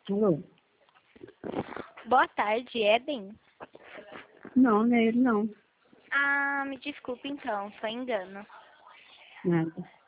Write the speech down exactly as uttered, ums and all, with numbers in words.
Alô? Boa tarde, Eden. Não, não é ele não. Ah, me desculpe então, foi engano. Nada.